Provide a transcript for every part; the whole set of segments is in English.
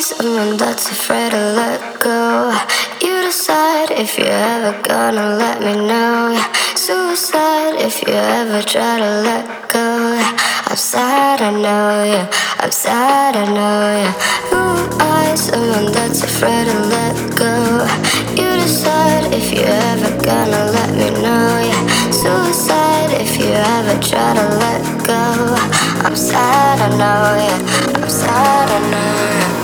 someone that's afraid to let go. You decide if you're ever gonna let me know. Suicide if you ever try to let go. I'm sad, I know, yeah. I'm sad, I know, yeah. Who I someone that's afraid to let go. You decide if you're ever gonna let me know, yeah. Suicide if you ever try to let go. I'm sad, I know, yeah. I'm sad, I know, yeah.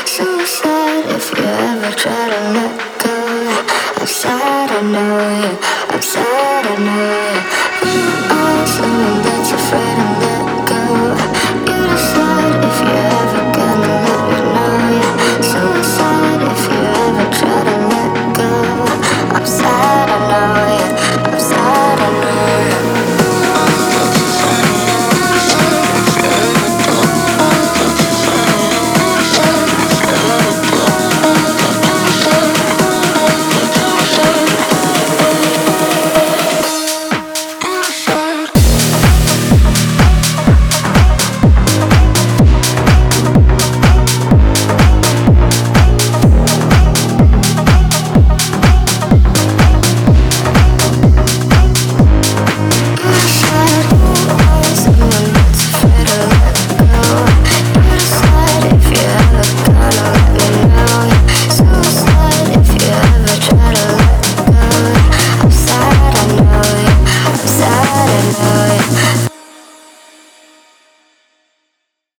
Try to let go. I'm sad, I know, yeah.